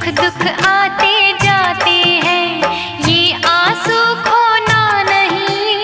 दुख आते जाते हैं, ये आंसू खोना नहीं।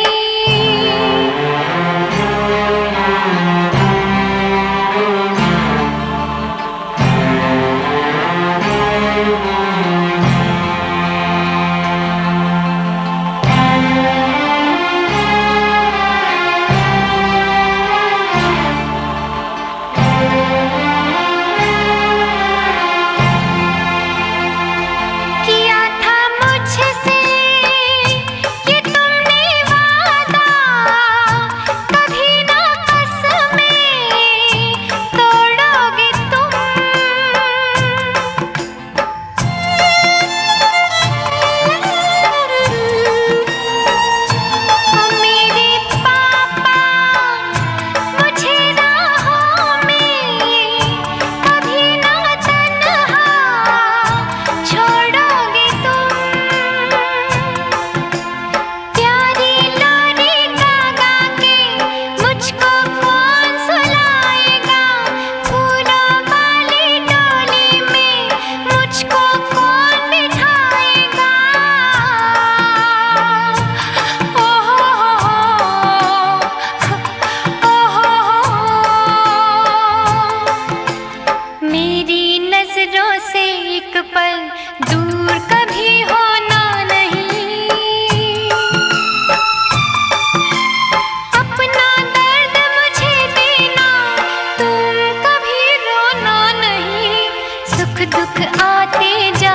किया था मुझसे ये तुमने वादा, कभी ना कसमें तोड़ोगे तुम। मेरे पापा मुझे राहों में कभी ना तन्हा छोड़ोगे तुम। प्यारी लोरी गा के मुझको कौन सुलाएगा, फूलों वाली डोली में मुझको कौन बिठाएगा। मेरी नजरों से एक पल दूर कभी होना नहीं। अपना दर्द मुझे देना, तुम कभी रोना नहीं। सुख दुख आते जा